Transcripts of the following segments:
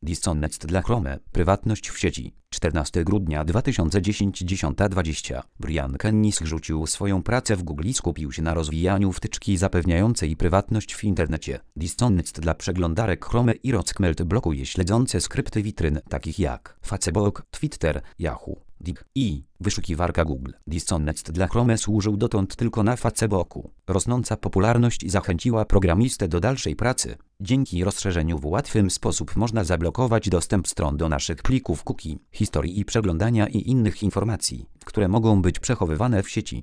Disconnect dla Chrome. Prywatność w sieci. 14 grudnia 2010 10:20. Brian Kennis rzucił swoją pracę w Google i skupił się na rozwijaniu wtyczki zapewniającej prywatność w internecie. Disconnect dla przeglądarek Chrome i Rockmelt blokuje śledzące skrypty witryn takich jak Facebook, Twitter, Yahoo, Digg i wyszukiwarka Google. Disconnect dla Chrome służył dotąd tylko na Facebooku. Rosnąca popularność zachęciła programistę do dalszej pracy. Dzięki rozszerzeniu w łatwy sposób można zablokować dostęp stron do naszych plików cookie, historii i przeglądania i innych informacji, które mogą być przechowywane w sieci.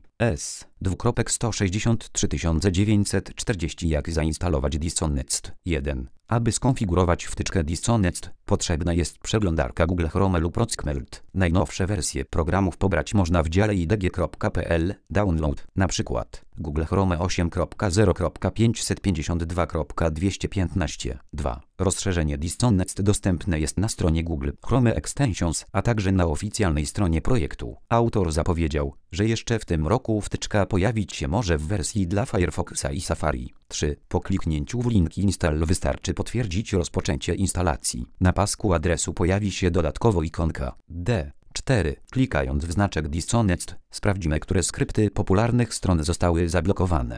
S:63940. Jak zainstalować Disconnect? 1. Aby skonfigurować wtyczkę Disconnect, potrzebna jest przeglądarka Google Chrome lub Rockmelt. Najnowsze wersje programów pobrać można w dziale idg.pl. Download, na przykład Google Chrome 8.0.552.215. 2. Rozszerzenie Disconnect dostępne jest na stronie Google Chrome Extensions, a także na oficjalnej stronie projektu. Autor zapowiedział, że jeszcze w tym roku wtyczka pojawić się może w wersji dla Firefoxa i Safari. 3. Po kliknięciu w link Install wystarczy potwierdzić rozpoczęcie instalacji. Na pasku adresu pojawi się dodatkowo ikonka D. 4. Klikając w znaczek Disconnect, sprawdzimy, które skrypty popularnych stron zostały zablokowane.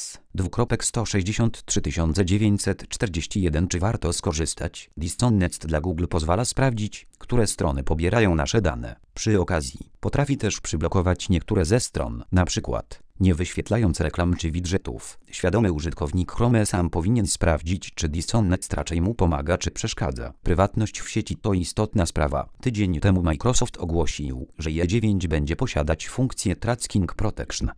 S:263941. Czy warto skorzystać? Disconnect dla Google pozwala sprawdzić, które strony pobierają nasze dane. Przy okazji, potrafi też przyblokować niektóre ze stron, na przykład nie wyświetlając reklam czy widgetów. Świadomy użytkownik Chrome sam powinien sprawdzić, czy Disconnect raczej mu pomaga czy przeszkadza. Prywatność w sieci to istotna sprawa. Tydzień temu Microsoft ogłosił, że E9 będzie posiadać funkcję Tracking Protection.